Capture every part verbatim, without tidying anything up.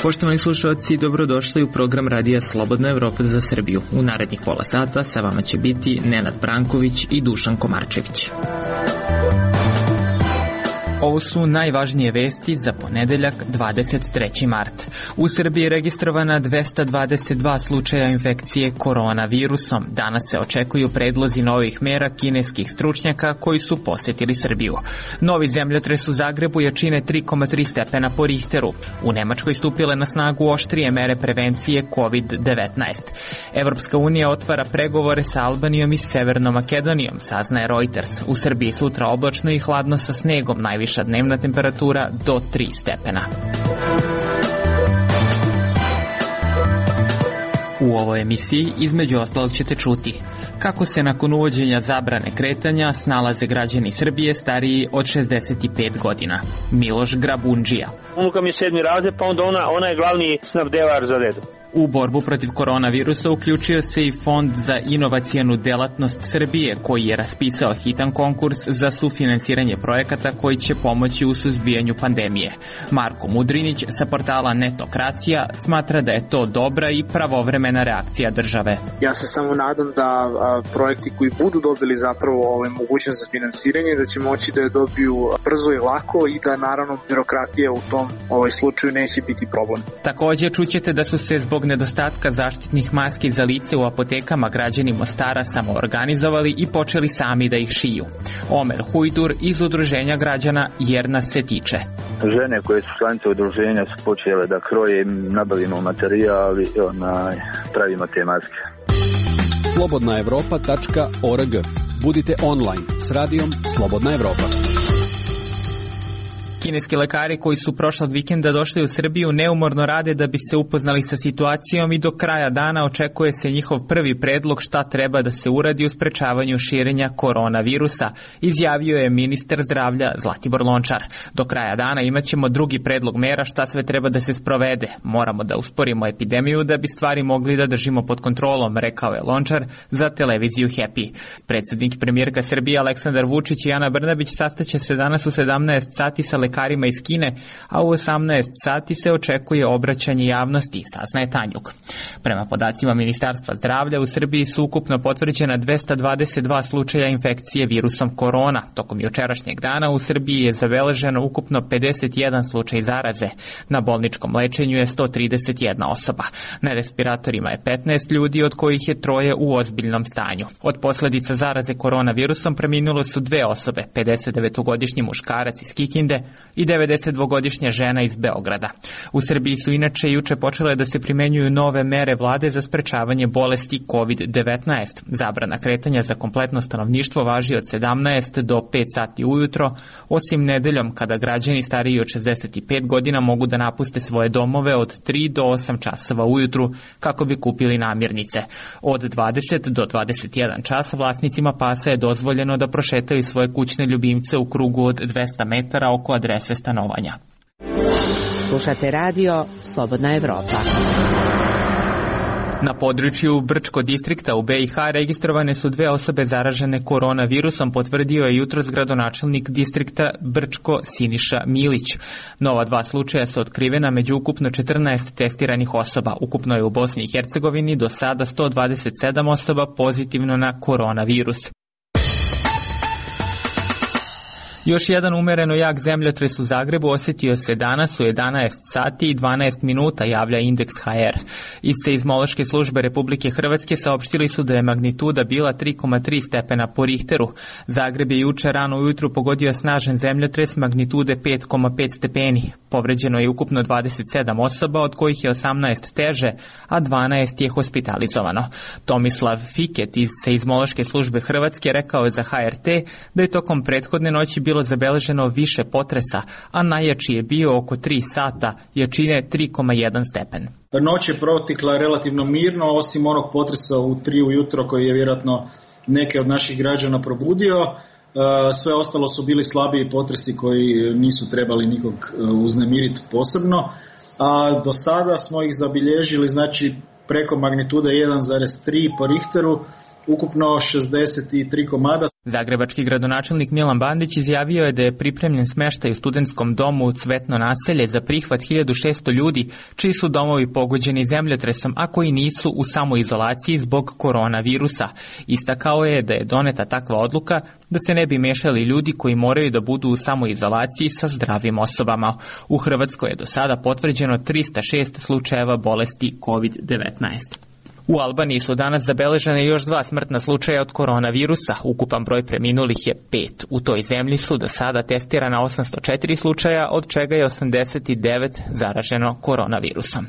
Poštovani slušalci, dobrodošli u program Radija Slobodna Evropa za Srbiju. U narednih pola sata sa vama će biti Nenad Branković i Dušan Komarčević. Ovo su najvažnije vesti za ponedeljak dvadeset treći mart. U Srbiji je registrovana dvesta dvadeset dva slučaja infekcije koronavirusom. Danas se očekuju predlozi novih mera kineskih stručnjaka koji su posetili Srbiju. Novi zemljotres u Zagrebu jačine tri zarez tri stepena po Richteru. U Nemačkoj stupile na snagu oštrije mere prevencije kovid devetnaest. Evropska unija otvara pregovore sa Albanijom i Severnom Makedonijom, saznaje Reuters. U Srbiji sutra oblačno i hladno sa snegom, najviše dnevna temperatura do tri stepena. U ovoj emisiji između ostalog ćete čuti kako se nakon uvođenja zabrane kretanja snalaze građani Srbije stariji od šezdeset pet godina. Miloš Grabundžija. Unuka mi je sedmi razred, pa onda ona, ona je glavni snabdevar za redu. U borbu protiv koronavirusa uključio se i Fond za inovacijanu delatnost Srbije, koji je raspisao hitan konkurs za sufinansiranje projekata koji će pomoći u suzbijanju pandemije. Marko Mudrinić sa portala Netokracija smatra da je to dobra i pravovremena reakcija države. Ja se samo nadam da a, projekti koji budu dobili zapravo ovaj mogućnost za finansiranje, da će moći da je dobiju brzo i lako i da naravno birokratija u tom ovaj slučaju neće biti problem. Također čućete da su se zbog nedostatka zaštitnih maski za lice u apotekama građani Mostara samoorganizovali i počeli sami da ih šiju. Omer Hujdur iz udruženja građana Jer nas se tiče. Žene koje su članice udruženja su počele da kroje, nabavimo materijal i onaj, pravimo te maske. slobodna evropa tačka org. Budite online s radijom Slobodna Evropa. Kineski lekari koji su prošlog vikenda došli u Srbiju neumorno rade da bi se upoznali sa situacijom i do kraja dana očekuje se njihov prvi predlog šta treba da se uradi u sprečavanju širenja koronavirusa, izjavio je ministar zdravlja Zlatibor Lončar. Do kraja dana imat ćemo drugi predlog mera šta sve treba da se sprovede. Moramo da usporimo epidemiju da bi stvari mogli da držimo pod kontrolom, rekao je Lončar za televiziju Happy. Predsjednik premijerka Srbije Aleksandar Vučić i Ana Brnabić sastaće se danas u sedamnaest sati sa lekarima iz Kine, a u osamnaest sati se očekuje obraćanje javnosti, saznaje Tanjuk. Prema podacima Ministarstva zdravlja, u Srbiji su ukupno potvrđena dvesta dvadeset dva slučaja infekcije virusom korona. Tokom jučerašnjeg dana u Srbiji je zabeleženo ukupno pedeset jedan slučaj zaraze. Na bolničkom lečenju je sto trideset jedna osoba. Na respiratorima je petnaest ljudi, od kojih je troje u ozbiljnom stanju. Od posljedica zaraze koronavirusom preminulo su dve osobe, pedesetdevetogodišnji muškarac iz Kikinde i devedesetdvogodišnja žena iz Beograda. U Srbiji su inače juče počele da se primenjuju nove mere vlade za sprečavanje bolesti kovid devetnaest. Zabrana kretanja za kompletno stanovništvo važi od sedamnaest do pet sati ujutro, osim nedeljom kada građani stariji od šezdeset pet godina mogu da napuste svoje domove od tri do osam časova ujutru kako bi kupili namirnice. Od dvadeset do dvadeset jedan čas vlasnicima pasa je dozvoljeno da prošetaju svoje kućne ljubimce u krugu od dvesta metara oko adrese stanovanja. Slušate radio Slobodna Evropa. Na području Brčko distrikta u be i ha registrovane su dve osobe zaražene koronavirusom, potvrdio je jutros gradonačelnik distrikta Brčko Siniša Milić. Nova dva slučaja su otkrivena među ukupno četrnaest testiranih osoba. Ukupno je u Bosni i Hercegovini do sada sto dvadeset sedam osoba pozitivno na koronavirus. Još jedan umereno jak zemljotres u Zagrebu osjetio se danas u jedanaest sati i dvanaest minuta, javlja Indeks ha er. Iz Seizmološke službe Republike Hrvatske saopštili su da je magnituda bila tri zarez tri stepena po Richteru. Zagreb je juče rano ujutru pogodio snažan zemljotres magnitude pet zarez pet stepeni. Povređeno je ukupno dvadeset sedam osoba, od kojih je osamnaest teže, a dvanaest je hospitalizovano. Tomislav Fiket iz Seizmološke službe Hrvatske rekao je za ha er te da je tokom prethodne noći bilo zabeleženo više potresa, a najjači je bio oko tri sata, jačine tri zarez jedan stepen. Noć je protekla relativno mirno, osim onog potresa u tri ujutro koji je vjerojatno neke od naših građana probudio. Sve ostalo su bili slabiji potresi koji nisu trebali nikog uznemiriti posebno, a do sada smo ih zabilježili, znači preko magnitude jedan zarez tri po Richteru, ukupno šezdeset tri komada. Zagrebački gradonačelnik Milan Bandić izjavio je da je pripremljen smeštaj u studentskom domu Cvetno naselje za prihvat hiljadu šesto ljudi čiji su domovi pogođeni zemljotresom, a koji nisu u samoizolaciji zbog koronavirusa. Istakao je da je doneta takva odluka da se ne bi mešali ljudi koji moraju da budu u samoizolaciji sa zdravim osobama. U Hrvatskoj je do sada potvrđeno trista šest slučajeva bolesti kovid devetnaest. U Albaniji su danas zabeležene još dva smrtna slučaja od koronavirusa. Ukupan broj preminulih je pet. U toj zemlji su do sada testirana osamsto četiri slučaja, od čega je osamdeset devet zaraženo koronavirusom.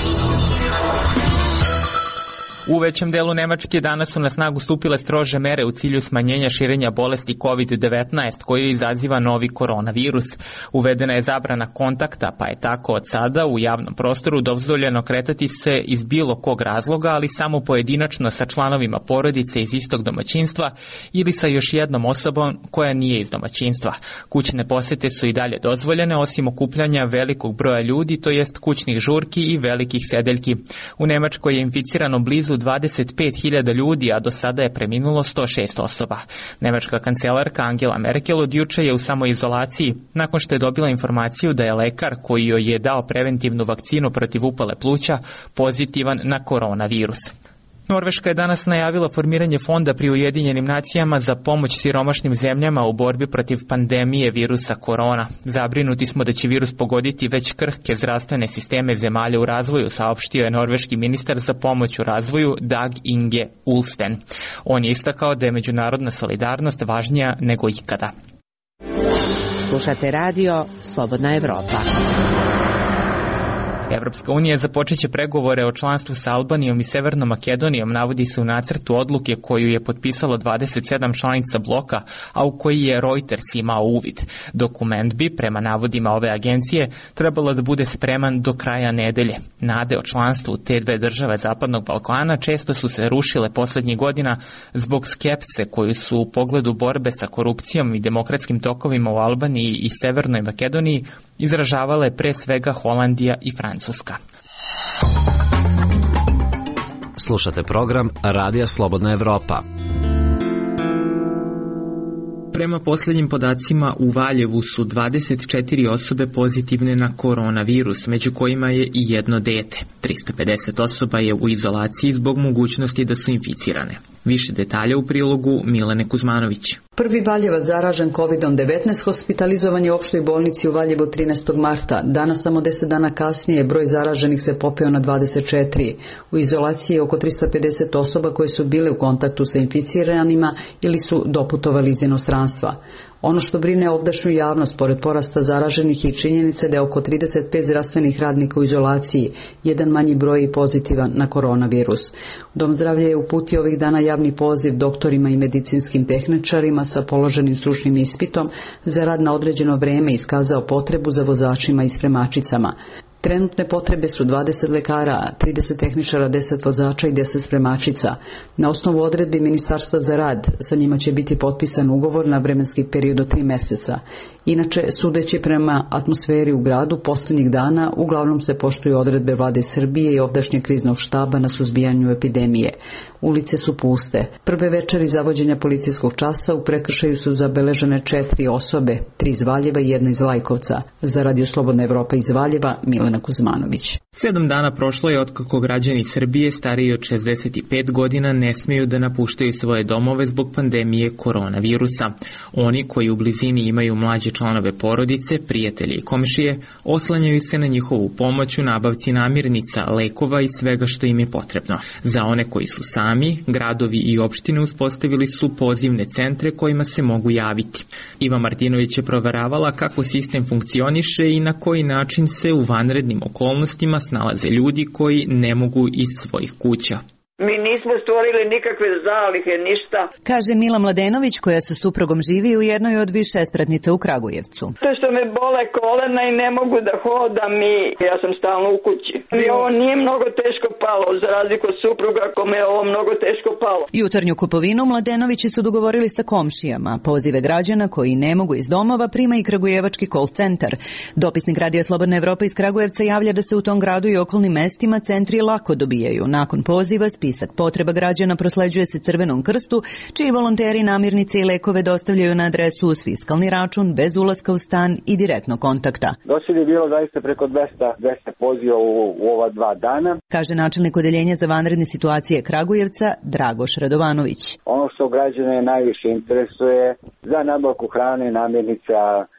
U većem delu Nemačke danas su na snagu stupile strože mere u cilju smanjenja širenja bolesti kovid devetnaest koju izaziva novi koronavirus. Uvedena je zabrana kontakta, pa je tako od sada u javnom prostoru dozvoljeno kretati se iz bilo kog razloga, ali samo pojedinačno sa članovima porodice iz istog domaćinstva ili sa još jednom osobom koja nije iz domaćinstva. Kućne posete su i dalje dozvoljene, osim okupljanja velikog broja ljudi, to jest kućnih žurki i velikih sedeljki. U Nemačkoj je inficirano blizu dvadeset pet hiljada ljudi, a do sada je preminulo sto šest osoba. Nemačka kancelarka Angela Merkel od juče je u samoizolaciji nakon što je dobila informaciju da je lekar koji joj je dao preventivnu vakcinu protiv upale pluća pozitivan na koronavirus. Norveška je danas najavila formiranje fonda pri Ujedinjenim nacijama za pomoć siromašnim zemljama u borbi protiv pandemije virusa korona. Zabrinuti smo da će virus pogoditi već krhke zdravstvene sisteme zemalja u razvoju, saopštio je norveški ministar za pomoć u razvoju Dag Inge Ulsten. On je istakao da je međunarodna solidarnost važnija nego ikada. Slušate radio Slobodna Evropa. Evropska unija započeće pregovore o članstvu sa Albanijom i Severnom Makedonijom, navodi se u nacrtu odluke koju je potpisalo dvadeset sedam članica bloka, a u koji je Reuters imao uvid. Dokument bi, prema navodima ove agencije, trebalo da bude spreman do kraja nedelje. Nade o članstvu te dve države Zapadnog Balkana često su se rušile poslednjih godina zbog skepse koju su u pogledu borbe sa korupcijom i demokratskim tokovima u Albaniji i Severnoj Makedoniji izražavale pre svega Holandija i Francuska. Slušate program Radija Slobodna Evropa. Prema posljednjim podacima u Valjevu su dvadeset četiri osobe pozitivne na koronavirus, među kojima je i jedno dete. trista pedeset osoba je u izolaciji zbog mogućnosti da su inficirane. Više detalja u prilogu Milene Kuzmanović. Prvi Valjevac zaražen kovid devetnaest hospitalizovan je u opštoj bolnici u Valjevu trinaestog marta. Danas, samo deset dana kasnije, broj zaraženih se popeo na dvadeset četiri. U izolaciji je oko trista pedeset osoba koje su bile u kontaktu sa inficiranima ili su doputovali iz inostranstva. Ono što brine ovdašnju javnost, pored porasta zaraženih, i činjenice da je oko trideset pet zdravstvenih radnika u izolaciji, jedan manji broj i pozitivan na koronavirus. Dom zdravlja je uputio ovih dana javni poziv doktorima i medicinskim tehničarima sa položenim stručnim ispitom za rad na određeno vreme i iskazao potrebu za vozačima i spremačicama. Trenutne potrebe su dvadeset lekara, trideset tehničara, deset vozača i deset spremačica. Na osnovu odredbi Ministarstva za rad, sa njima će biti potpisan ugovor na vremenski period od tri meseca. Inače, sudeći prema atmosferi u gradu, posljednjih dana uglavnom se poštuju odredbe vlade Srbije i ovdašnjeg kriznog štaba na suzbijanju epidemije. Ulice su puste. Prve večeri zavođenja policijskog časa u prekršaju su zabeležene četiri osobe, tri iz Valjeva i jedna iz Lajkovca. Za Radio Slobodna Evropa iz Valjeva, Milena Kuzmanović. Sedam dana prošlo je otkako građani Srbije stariji od šezdeset pet godina ne smeju da napuštaju svoje domove zbog pandemije koronavirusa. Oni koji u blizini imaju mlađe članove porodice, prijatelje i komšije, oslanjaju se na njihovu pomoć u nabavci namirnica, lekova i svega što im je potrebno. Za one koji su sami, gradovi i opštine uspostavili su pozivne centre kojima se mogu javiti. Iva Martinović je proveravala kako sistem funkcioniše i na koji način se u vanrednim okolnostima snalaze ljudi koji ne mogu iz svojih kuća. Mi nismo stvorili nikakve zalihe, ništa. Kaže Mila Mladenović, koja sa suprugom živi u jednoj od više spratnica u Kragujevcu. To što me bole kolena i ne mogu da hodam i ja sam stalno u kući. Mi ovo nije mnogo teško palo, za razliku od supruga kome je ovo mnogo teško palo. Jutarnju kupovinu Mladenovići su dogovorili sa komšijama. Pozive građana koji ne mogu iz domova prima i kragujevački call centar. Dopisnik Radija Slobodna Evropa iz Kragujevca javlja da se u tom gradu i okolnim mestima centri lako dobijaju. Nakon poziva Spisak potreba građana prosleđuje se Crvenom krstu, čiji volonteri namirnice i lekove dostavljaju na adresu uz fiskalni račun, bez ulaska u stan i direktno kontakta. Došli je bilo zaista preko dvesta poziva u, u ova dva dana. Kaže načelnik odeljenja za vanredne situacije Kragujevca Dragoš Radovanović. Ono što građane najviše interesuje za nabavku hrane, namirnica,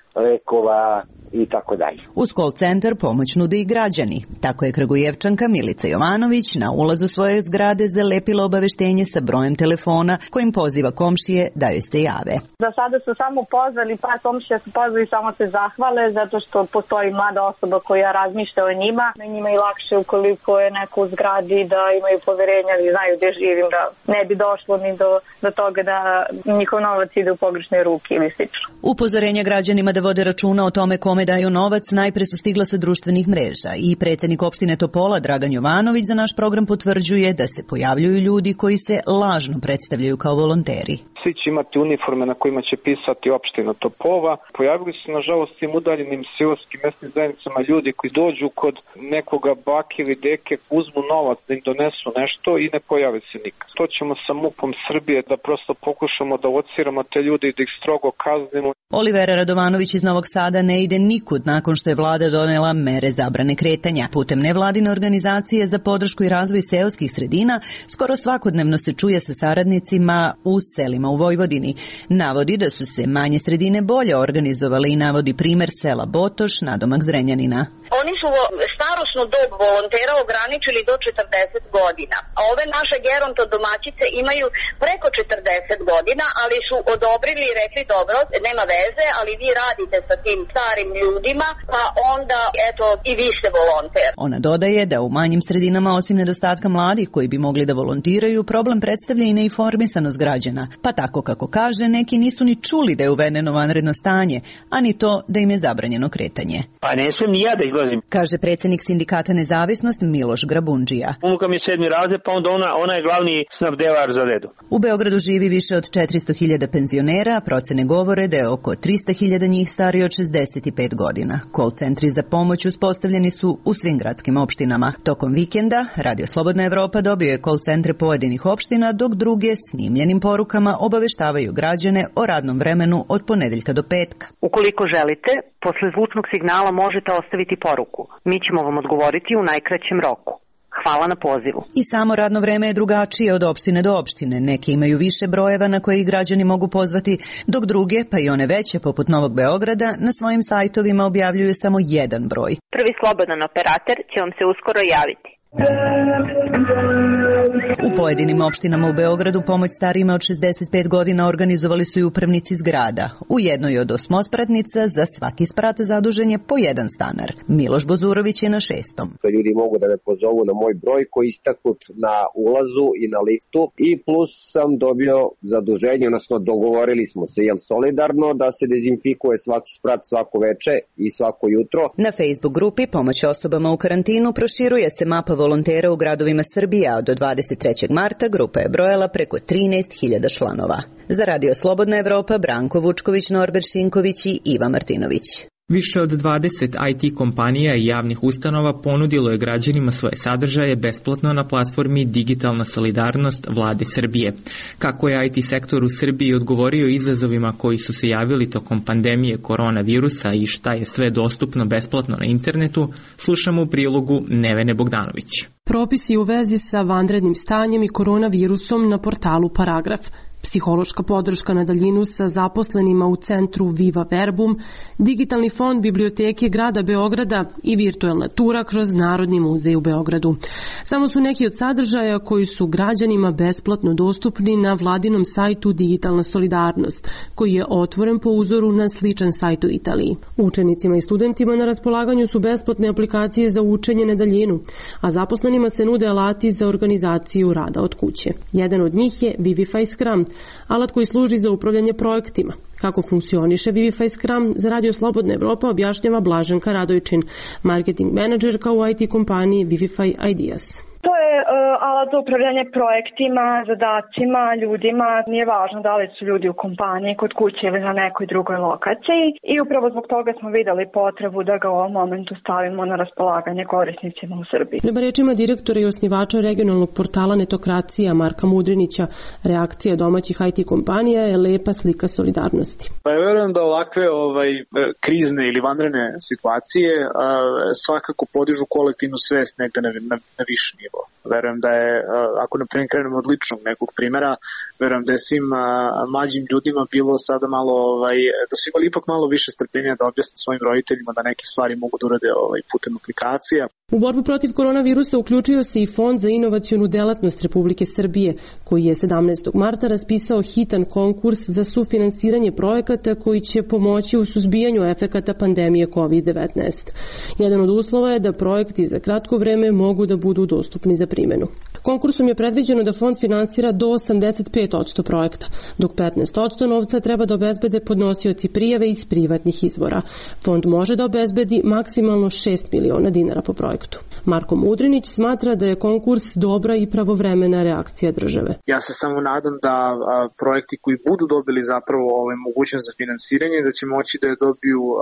lekova i tako dalje. Uz call centar pomoć nude i građani. Tako je Kragujevčanka Milica Jovanović na ulazu svoje zgrade zalepila obaveštenje sa brojem telefona kojim poziva komšije da joj se jave. Do sada su samo pozvali, par komšija su pozvali, samo se zahvale zato što postoji mlada osoba koja razmišlja o njima. Na njima je lakše ukoliko je neko u zgradi da imaju poverenja i znaju gde živim, da ne bi došlo ni do, do toga da njihov novac ide u pogrešne ruke ili slično. Upozorenja građanima da vode računa o tome kome daju novac najpre su stigla sa društvenih mreža i predsjednik opštine Topola Dragan Jovanović za naš program potvrđuje da se pojavljuju ljudi koji se lažno predstavljaju kao volonteri. Svi će imati uniforme na kojima će pisati opština Topola. Pojavili su nažalost tim udaljenim seoskim mesnim zajednicama ljudi koji dođu kod nekoga bake ili deke, uzmu novac da im donesu nešto i ne pojave se nikad. To ćemo sa MUP-om Srbije da prosto pokušamo da lociramo te ljude i da ih strogo kaznimo. Olivera Radovanović iz Novog Sada ne ide nikud nakon što je vlada donela mere zabrane kretanja. Putem nevladine organizacije za podršku i razvoj seoskih sredina skoro svakodnevno se čuje sa saradnicima u selima u Vojvodini. Navodi da su se manje sredine bolje organizovale i navodi primer sela Botoš, nadomak Zrenjanina. Oni su starosnu dob volontera ograničili do četrdeset godina. A ove naše geronto domaćice imaju preko četrdeset godina, ali su odobrili i rekli dobro, nema veze, ali vi radite sa tim starim ljudima, pa onda, eto, i vi ste volonter. Ona dodaje da u manjim sredinama, osim nedostatka mladih koji bi mogli da volontiraju, problem predstavlja i neinformisanost građana. Pa tako kako kaže, neki nisu ni čuli da je uvedeno vanredno stanje, a ni to da im je zabranjeno kretanje. Pa ne smijem ni ja da izlazim. Kaže predsjednik sindikata Nezavisnost Miloš Grabundžija. Unuka mi je sedmi razred, pa onda ona, ona je glavni snabdevar za redu. U Beogradu živi više od četiristo hiljada penzionera, a procene govore da je oko trista hiljada njih stariji od šezdeset pet godina. Call centri za pomoć uspostavljeni su u svim gradskim opštinama. Tokom vikenda Radio Slobodna Evropa dobio je call centre pojedinih opština, dok druge snimljenim porukama obaveštavaju građane o radnom vremenu od ponedeljka do petka. Ukoliko želite, posle zvučnog signala možete ostaviti poruku. Mi ćemo vam odgovoriti u najkraćem roku. Hvala na pozivu. I samo radno vreme je drugačije od opštine do opštine. Neki imaju više brojeva na koje ih građani mogu pozvati, dok druge, pa i one veće poput Novog Beograda, na svojim sajtovima objavljuju samo jedan broj. Prvi slobodan operator će vam se uskoro javiti. U pojedinim opštinama u Beogradu pomoć starijima od šezdeset pet godina organizovali su i upravnici zgrada. U jednoj od osmospratnica za svaki sprat zadužen je po jedan stanar. Miloš Bozurović je na šestom. Ljudi mogu da me pozovu na moj broj koji je istaknut na ulazu i na liftu i plus sam dobio zaduženje, odnosno dogovorili smo se jel solidarno da se dezinfikuje svaki sprat svako veče i svako jutro. Na Facebook grupi Pomoć osobama u karantinu proširuje se mapa volontera u gradovima Srbije, a do dvadeset trećeg marta grupa je brojala preko trinaest hiljada članova. Za Radio Slobodna Evropa Branko Vučković, Norbert Šinković i Iva Martinović. Više od dvadeset I T kompanija i javnih ustanova ponudilo je građanima svoje sadržaje besplatno na platformi Digitalna solidarnost Vlade Srbije. Kako je I T sektor u Srbiji odgovorio izazovima koji su se javili tokom pandemije koronavirusa i šta je sve dostupno besplatno na internetu, slušamo u prilogu Nevene Bogdanović. Propisi u vezi sa vanrednim stanjem i koronavirusom na portalu Paragraf. Psihološka podrška na daljinu sa zaposlenima u centru Viva Verbum, digitalni fond Biblioteke grada Beograda i virtuelna tura kroz Narodni muzej u Beogradu. Samo su neki od sadržaja koji su građanima besplatno dostupni na vladinom sajtu Digitalna solidarnost, koji je otvoren po uzoru na sličan sajt u Italiji. Učenicima i studentima na raspolaganju su besplatne aplikacije za učenje na daljinu, a zaposlenima se nude alati za organizaciju rada od kuće. Jedan od njih je Vivify Scrum, alat koji služi za upravljanje projektima. Kako funkcioniše Vivify Scrum, za Radio Slobodna Evropa objašnjava Blaženka Radojčin, marketing menadžerka u I T kompaniji Vivify Ideas. To je je uh, alat za upravljanje projektima, zadacima, ljudima. Nije važno da li su ljudi u kompaniji, kod kuće ili na nekoj drugoj lokaciji. I upravo zbog toga smo videli potrebu da ga u ovom momentu stavimo na raspolaganje korisnicima u Srbiji. Prema rečima direktora i osnivača regionalnog portala Netokracija Marka Mudrinića, reakcija domaćih I T kompanija je lepa slika solidarnosti. Pa ja verujem da ovakve ovaj, krizne ili vanredne situacije a, svakako podižu kolektivnu svest negde na, na, na viši nivo. Verujem da je, a, ako naprimjer krenemo od ličnog nekog primjera, verujem da je svim a, mlađim ljudima bilo sada malo, ovaj, da su imali ipak malo više strpljenja da objasne svojim roditeljima da neke stvari mogu da urade ovaj, putem aplikacija. U borbu protiv koronavirusa uključio se i Fond za inovacionu delatnost Republike Srbije, koji je sedamnaestog marta raspisao hitan konkurs za sufinansiranje projekata koji će pomoći u suzbijanju efekata pandemije kovid devetnaest. Jedan od uslova je da projekti za kratko vreme mogu da budu dostupni za primjenu. Konkursom je predviđeno da fond finansira do osamdeset pet posto projekta, dok petnaest posto novca treba da obezbede podnosioci prijave iz privatnih izvora. Fond može da obezbedi maksimalno šest miliona dinara po projektu. Marko Mudrinić smatra da je konkurs dobra i pravovremena reakcija države. Ja se samo nadam da a, projekti koji budu dobili zapravo ovaj, mogućnost za finansiranje, da će moći da je dobiju a,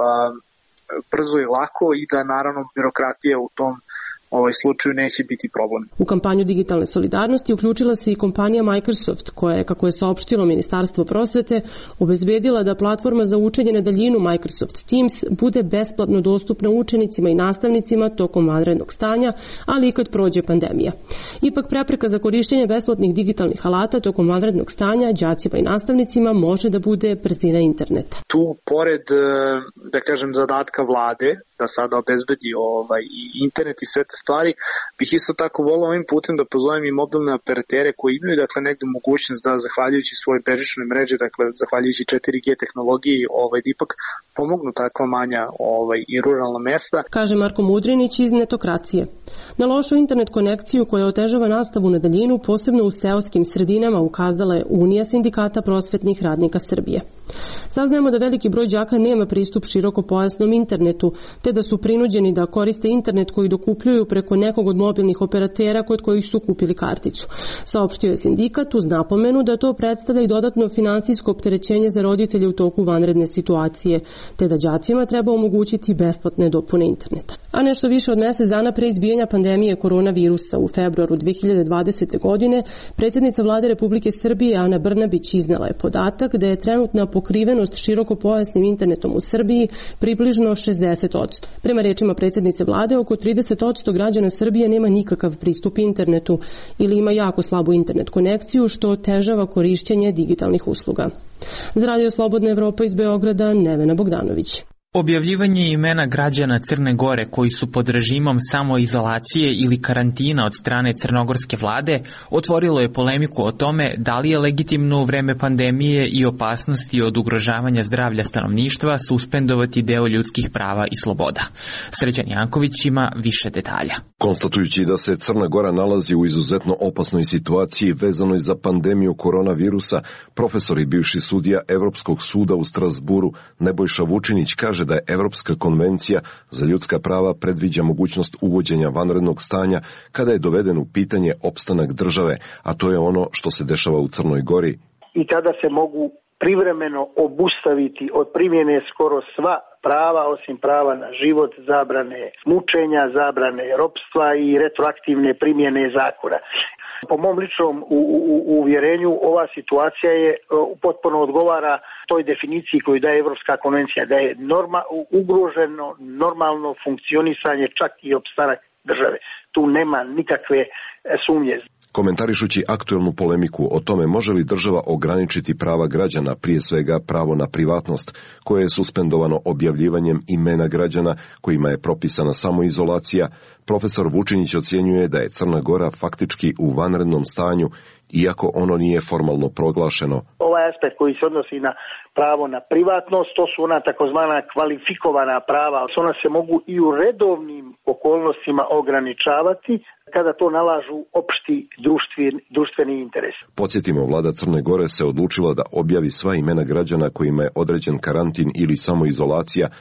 brzo i lako i da naravno birokratija u tom ovaj slučaju neće biti problem. U kampanju digitalne solidarnosti uključila se i kompanija Microsoft, koja je, kako je saopštilo Ministarstvo prosvete, obezbedila da platforma za učenje na daljinu Microsoft Teams bude besplatno dostupna učenicima i nastavnicima tokom vanrednog stanja, ali i kad prođe pandemija. Ipak prepreka za korišćenje besplatnih digitalnih alata tokom vanrednog stanja đacima i nastavnicima može da bude brzina interneta. Tu, pored, da kažem, zadatka vlade, da sada obezbedi ovaj, i internet i sve te stvari, bih isto tako volao ovim putem da pozovem i mobilne operatere koji imaju dakle negde mogućnost da zahvaljujući svojoj bežičnoj mreži, dakle zahvaljujući četiri G tehnologiji, ovaj da ipak pomognu takva manja ovaj i ruralna mesta. Kaže Marko Mudrinić iz Netokracije. Na lošu internet konekciju koja otežava nastavu na daljinu, posebno u seoskim sredinama, ukazala je Unija sindikata prosvetnih radnika Srbije. Saznajemo da veliki broj đaka nema pristup širokopojasnom internetu, te da su prinuđeni da koriste internet koji dokupljuju preko nekog od mobilnih operatera kod kojih su kupili karticu. Saopštio je sindikat uz napomenu da to predstavlja i dodatno finansijsko opterećenje za roditelje u toku vanredne situacije, te da đacima treba omogućiti besplatne dopune interneta. A nešto više od mjesec dana pre izbijanja pandemije koronavirusa u februaru dve hiljade dvadesete. godine, predsjednica Vlade Republike Srbije Ana Brnabić iznela je podatak da je trenutna pokrivenost širokopojasnim internetom u Srbiji približno šezdeset posto. Prema rečima predsjednice Vlade, oko trideset posto građana Srbije nema nikakav pristup internetu ili ima jako slabu internet konekciju, što otežava korišćenje digitalnih usluga. Za Radio Slobodna Evropa iz Beograda, Nevena Bogdanović. Objavljivanje imena građana Crne Gore koji su pod režimom samoizolacije ili karantina od strane crnogorske vlade otvorilo je polemiku o tome da li je legitimno u vreme pandemije i opasnosti od ugrožavanja zdravlja stanovništva suspendovati deo ljudskih prava i sloboda. Sređan Janković ima više detalja. Konstatujući da se Crna Gora nalazi u izuzetno opasnoj situaciji vezanoj za pandemiju koronavirusa, profesor i bivši sudija Evropskog suda u Strasburu Nebojša Vučinić kaže da je Evropska konvencija za ljudska prava predviđa mogućnost uvođenja vanrednog stanja kada je doveden u pitanje opstanak države, a to je ono što se dešava u Crnoj Gori. I tada se mogu privremeno obustaviti od primjene skoro sva prava, osim prava na život, zabrane mučenja, zabrane ropstva i retroaktivne primjene zakona. Po mom ličnom uvjerenju ova situacija je potpuno odgovara toj definiciji koju daje Evropska konvencija, da je norma, ugroženo normalno funkcionisanje čak i opstanak države. Tu nema nikakve sumnje. Komentarišući aktuelnu polemiku o tome može li država ograničiti prava građana, prije svega pravo na privatnost, koje je suspendovano objavljivanjem imena građana kojima je propisana samoizolacija, profesor Vučinić ocjenjuje da je Crna Gora faktički u vanrednom stanju, iako ono nije formalno proglašeno. Ovaj aspekt koji se odnosi na pravo na privatnost, to su ona takozvana kvalifikovana prava. Ona se mogu i u redovnim okolnostima ograničavati kada to nalažu opšti društveni, društveni interes. Podsjetimo, vlada Crne Gore se odlučila da objavi sva imena građana kojima je određen karantin ili samoizolacija,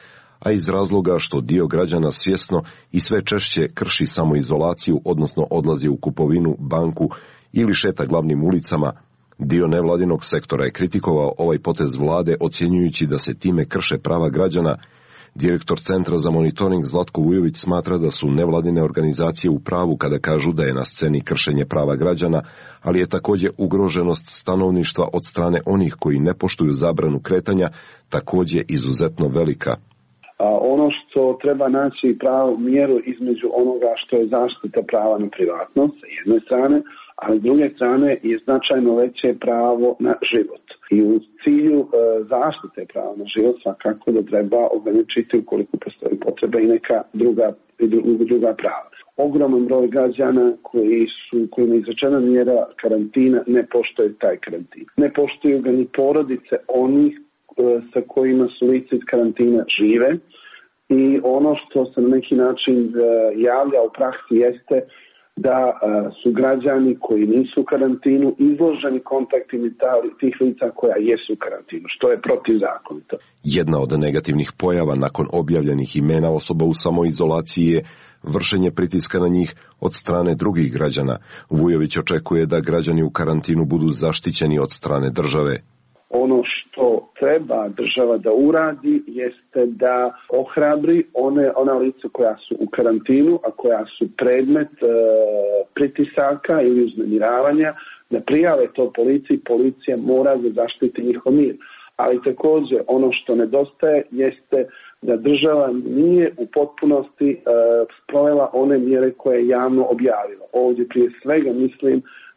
a iz razloga što dio građana svjesno i sve češće krši samoizolaciju, odnosno odlazi u kupovinu, banku ili šeta glavnim ulicama. Dio nevladinog sektora je kritikovao ovaj potez vlade, ocjenjujući da se time krše prava građana. Direktor Centra za monitoring Zlatko Vujović smatra da su nevladine organizacije u pravu kada kažu da je na sceni kršenje prava građana, ali je također ugroženost stanovništva od strane onih koji ne poštuju zabranu kretanja također izuzetno velika. A ono što treba naći pravu mjeru između onoga što je zaštita prava na privatnost s jedne strane, a s druge strane je značajno veće pravo na život. I u cilju e, zaštite prava na život svakako da treba ograničiti ukoliko postoji potreba i neka druga, i druga prava. Ogroman broj građana koji su, kojima je izrečena mjera karantina ne poštuju taj karantin. Ne poštuju ga ni porodice onih e, sa kojima su lice iz karantina žive. I ono što se na neki način e, javlja u praksi jeste da a, su građani koji nisu u karantinu izloženi kontaktima tih lica koja jesu u karantinu, što je protivzakonito. Jedna od negativnih pojava nakon objavljenih imena osoba u samoizolaciji je vršenje pritiska na njih od strane drugih građana. Vujović očekuje da građani u karantinu budu zaštićeni od strane države. Ono što treba država da uradi jeste da ohrabri one, ona lica koja su u karantinu, a koja su predmet e, pritisaka ili uznemiravanja, da prijave to policiji. Policija mora da zaštiti njihov mir. Ali također ono što nedostaje jeste da država nije u potpunosti e, sprovela one mjere koje je javno objavila. Ovdje prije svega mislim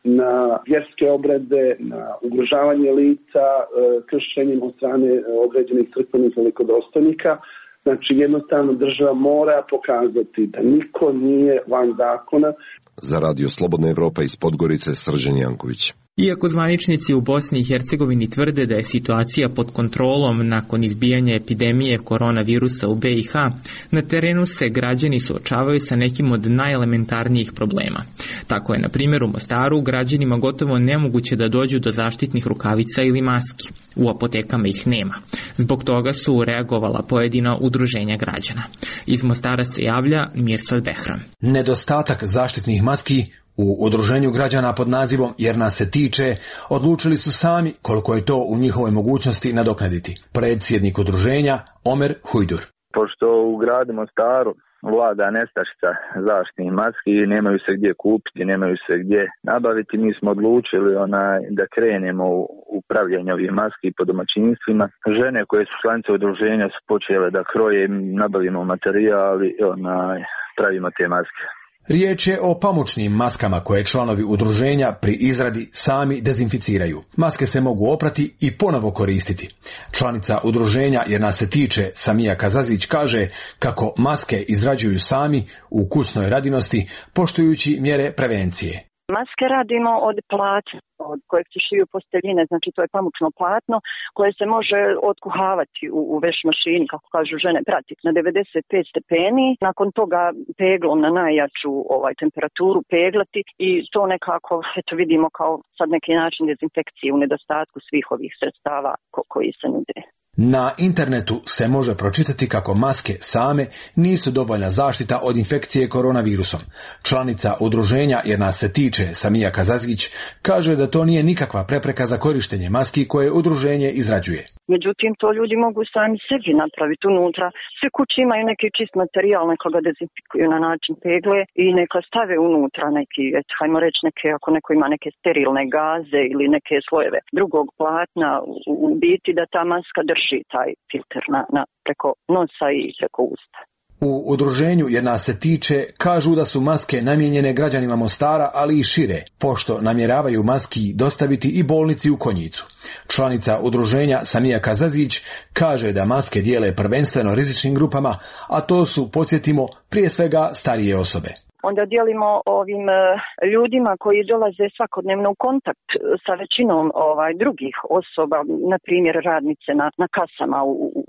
na vjerske obrede, na ugrožavanje lica, kršenjem od strane određenih crkvenih velikodostojnika. Znači jednostavno država mora pokazati da niko nije van zakona. Za Radio Slobodna Evropa iz Podgorice, Srđan Janković. Iako zvaničnici u Bosni i Hercegovini tvrde da je situacija pod kontrolom nakon izbijanja epidemije koronavirusa u B i H, na terenu se građani suočavaju sa nekim od najelementarnijih problema. Tako je, na primjer, u Mostaru građanima gotovo nemoguće da dođu do zaštitnih rukavica ili maski. U apotekama ih nema. Zbog toga su reagovala pojedina udruženja građana. Iz Mostara se javlja Mirsad Behram. Nedostatak zaštitnih maski u udruženju građana pod nazivom Jer nas se tiče, odlučili su sami koliko je to u njihovoj mogućnosti nadoknaditi. Predsjednik udruženja Omer Hujdur. Pošto u gradu Mostaru vlada nestašica zaštitnih maski, nemaju se gdje kupiti, nemaju se gdje nabaviti, mi smo odlučili onaj, da krenemo u, u pravljenje ovih maski po domaćinstvima. Žene koje su članice udruženja su počele da kroje, nabavimo materijal i onaj, pravimo te maske. Riječ je o pamučnim maskama koje članovi udruženja pri izradi sami dezinficiraju. Maske se mogu oprati i ponovo koristiti. Članica udruženja Jer nas se tiče, Samija Kazazić, kaže kako maske izrađuju sami u kućnoj radinosti, poštujući mjere prevencije. Maske radimo od platna, od kojeg se šiju posteljine, znači to je pamučno platno koje se može otkuhavati u, u veš mašini, kako kažu žene, pratiti na devedeset pet stepeni, nakon toga peglom na najjaču ovaj, temperaturu peglati i to nekako, eto vidimo kao sad neki način dezinfekcije u nedostatku svih ovih sredstava ko, koji se nude. Na internetu se može pročitati kako maske same nisu dovoljna zaštita od infekcije koronavirusom. Članica udruženja Jer nas se tiče, Samija Kazazić, kaže da to nije nikakva prepreka za korištenje maski koje udruženje izrađuje. Međutim, to ljudi mogu sami sebi napraviti unutra. Sve kuće imaju neki čist materijal, neka ga dezinfikuju na način pegle i neka stave unutra neki, et, hajmo reći, neke, ako neko ima neke sterilne gaze ili neke slojeve drugog platna, u, u biti da ta maska drži taj filter na, na preko nosa i preko usta. U udruženju Jer nas se tiče kažu da su maske namijenjene građanima Mostara, ali i šire, pošto namjeravaju maski dostaviti i bolnici u Konjicu. Članica udruženja Samija Kazazić kaže da maske dijele prvenstveno rizičnim grupama, a to su, podsjetimo, prije svega starije osobe. Onda dijelimo ovim ljudima koji dolaze svakodnevno u kontakt sa većinom ovaj drugih osoba, na primjer radnice na, na kasama u, u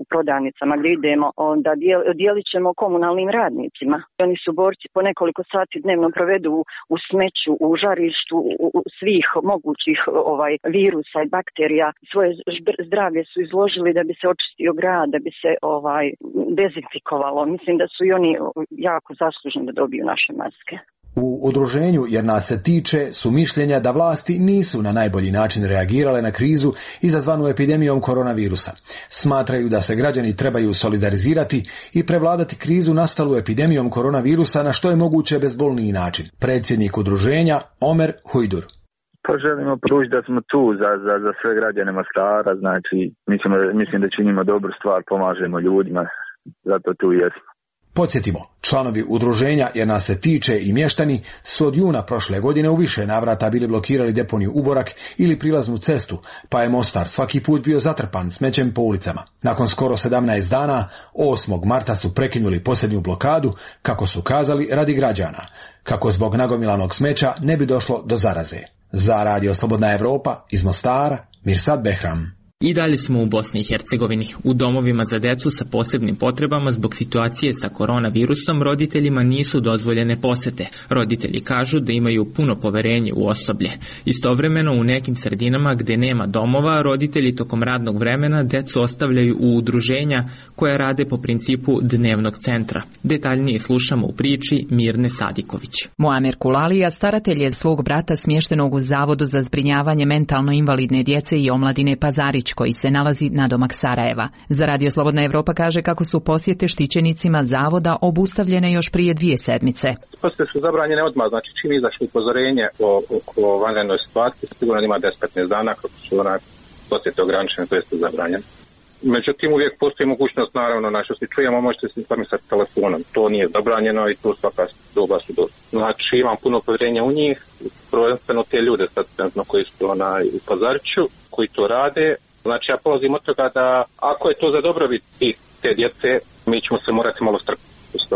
prodavnicama gdje idemo, onda dijelit ćemo komunalnim radnicima. Oni su borci, po nekoliko sati dnevno provedu u, u smeću, u žarištu u, u svih mogućih ovaj virusa i bakterija. Svoje zdravlje su izložili da bi se očistio grad, da bi se ovaj dezinfikovalo. Mislim da su i oni jako zaslužni da dobiju naše maske. U udruženju Jer nas se tiče su mišljenja da vlasti nisu na najbolji način reagirale na krizu izazvanu epidemijom koronavirusa. Smatraju da se građani trebaju solidarizirati i prevladati krizu nastalu epidemijom koronavirusa na što je moguće bezbolniji način. Predsjednik udruženja Omer Hujdur. Pa želimo pružiti da smo tu za, za, za sve građane Mostara, znači mislim, mislim da činimo dobru stvar, pomažemo ljudima, zato tu jesmo. Podsjetimo, članovi udruženja Jer nas se tiče i mještani su od juna prošle godine u više navrata bili blokirali deponiju Uborak ili prilaznu cestu, pa je Mostar svaki put bio zatrpan smećem po ulicama. Nakon skoro sedamnaest dana, osmog marta su prekinuli posljednju blokadu, kako su kazali, radi građana, kako zbog nagomilanog smeća ne bi došlo do zaraze. Za Radio Slobodna Evropa iz Mostara, Mirsad Behram. I dalje smo u Bosni i Hercegovini. U domovima za decu sa posebnim potrebama zbog situacije sa koronavirusom roditeljima nisu dozvoljene posete. Roditelji kažu da imaju puno poverenje u osoblje. Istovremeno u nekim sredinama gdje nema domova, roditelji tokom radnog vremena decu ostavljaju u udruženja koja rade po principu dnevnog centra. Detaljnije slušamo u priči Mirne Sadiković. Muamer Kulalija staratelj je svog brata smještenog u Zavodu za zbrinjavanje mentalno invalidne djece i omladine Pazarić, koji se nalazi nadomak Sarajeva. Za Radio Slobodna Evropa kaže kako su posjete štićenicima zavoda obustavljene još prije dvije sedmice. Posjete su zabranjene odmah, znači čim izašli upozorenje o, o, o vanrednoj situaciji, sigurno ima deset do petnaest dana kako su ona posjete ograničene, to jeste zabranjene. Međutim, uvijek postoji mogućnost, naravno, na što se čujemo, možete se informisati telefonom. To nije zabranjeno i tu svaka doba su do. Znači, imam puno povjerenja u njih, prvenstveno te ljude sad, koji su onaj, u Pazariću, koji to rade. Znači, ja polazim od toga da ako je to za dobrobit te djece, mi ćemo se morati malo strpiti.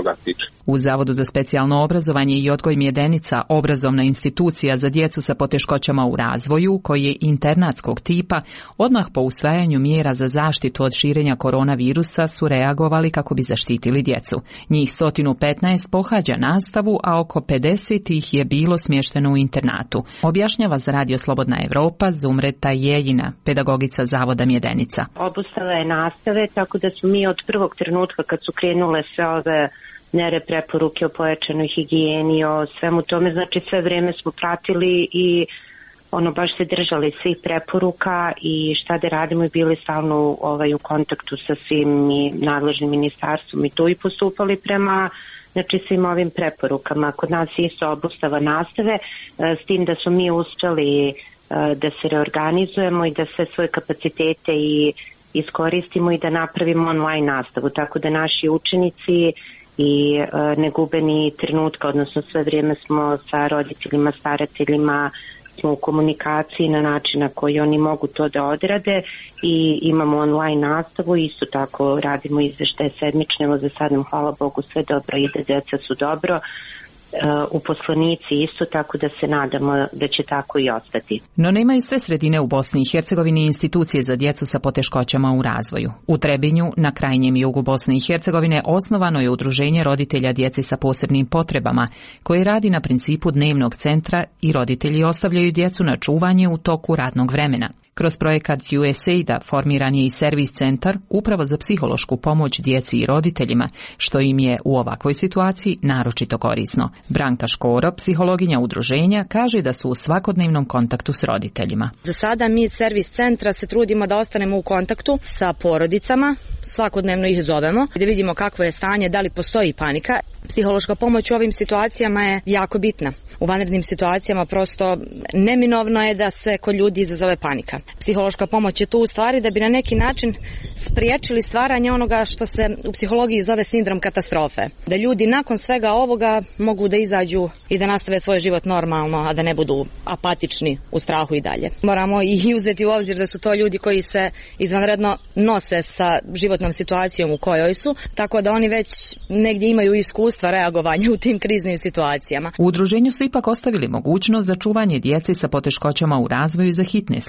U Zavodu za specijalno obrazovanje i odgoj Mjedenica, obrazovna institucija za djecu sa poteškoćama u razvoju, koji je internatskog tipa, odmah po usvajanju mjera za zaštitu od širenja koronavirusa su reagovali kako bi zaštitili djecu. Njih sto petnaest pohađa nastavu, a oko pedeset ih je bilo smješteno u internatu. Objašnjava za Radio Slobodna Evropa Zumreta Jejina, pedagogica Zavoda Mjedenica. Obustava je nastave, tako da su mi od prvog trenutka kad su krenule sve ove mjere, preporuke o pojačanoj higijeni, o svemu tome, znači sve vrijeme smo pratili i ono baš se držali svih preporuka i šta da radimo i bili stalno ovaj, u kontaktu sa svim i nadležnim ministarstvom i tu i postupali prema znači svim ovim preporukama. Kod nas je isto obustava nastave, s tim da smo mi uspjeli da se reorganizujemo i da sve svoje kapacitete i iskoristimo i da napravimo online nastavu, tako da naši učenici i e, ne gube ni trenutka, odnosno sve vrijeme smo sa roditeljima, starateljima, smo u komunikaciji na način na koji oni mogu to da odrade i imamo online nastavu, isto tako radimo izveštaje sedmične, evo za sad nam hvala Bogu sve dobro ide, djeca su dobro, uposlenici isto, tako da se nadamo da će tako i ostati. No nemaju sve sredine u Bosni i Hercegovini institucije za djecu sa poteškoćama u razvoju. U Trebinju, na krajnjem jugu Bosne i Hercegovine, osnovano je udruženje roditelja djece sa posebnim potrebama, koje radi na principu dnevnog centra i roditelji ostavljaju djecu na čuvanje u toku radnog vremena. Kroz projekat U S A I D-a formiran je i servis centar upravo za psihološku pomoć djeci i roditeljima, što im je u ovakvoj situaciji naročito korisno. Branka Škoro, psihologinja udruženja, kaže da su u svakodnevnom kontaktu s roditeljima. Za sada mi iz servis centra se trudimo da ostanemo u kontaktu sa porodicama, svakodnevno ih zovemo, da vidimo kakvo je stanje, da li postoji panika. Psihološka pomoć u ovim situacijama je jako bitna. U vanrednim situacijama prosto neminovno je da se kod ljudi izazove panika. Psihološka pomoć je tu u stvari da bi na neki način spriječili stvaranje onoga što se u psihologiji zove sindrom katastrofe. Da ljudi nakon svega ovoga mogu da izađu i da nastave svoj život normalno, a da ne budu apatični u strahu i dalje. Moramo i uzeti u obzir da su to ljudi koji se izvanredno nose sa životnom situacijom u kojoj su, tako da oni već negdje imaju iskustva reagovanja u tim kriznim situacijama. U udruženju su ipak ostavili mogućnost za čuvanje djece sa poteškoćama u razvoju za hitne slučajeve.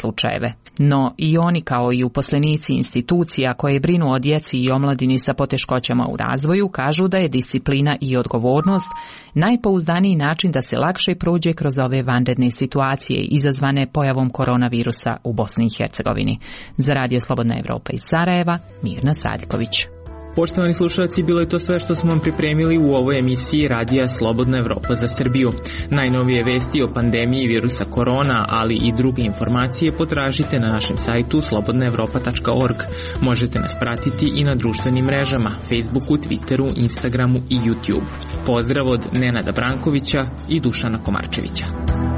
slučajeve. No i oni kao i uposlenici institucija koje brinu o djeci i omladini sa poteškoćama u razvoju kažu da je disciplina i odgovornost najpouzdaniji način da se lakše prođe kroz ove vanredne situacije izazvane pojavom koronavirusa u Bosni i Hercegovini. Za Radio Slobodna Evropa iz Sarajeva, Mirna Saljković. Poštovani slušalci, bilo je to sve što smo vam pripremili u ovoj emisiji Radija Slobodna Evropa za Srbiju. Najnovije vesti o pandemiji virusa korona, ali i druge informacije potražite na našem sajtu slobodna evropa tačka org. Možete nas pratiti i na društvenim mrežama, Facebooku, Twitteru, Instagramu i YouTube. Pozdrav od Nenada Brankovića i Dušana Komarčevića.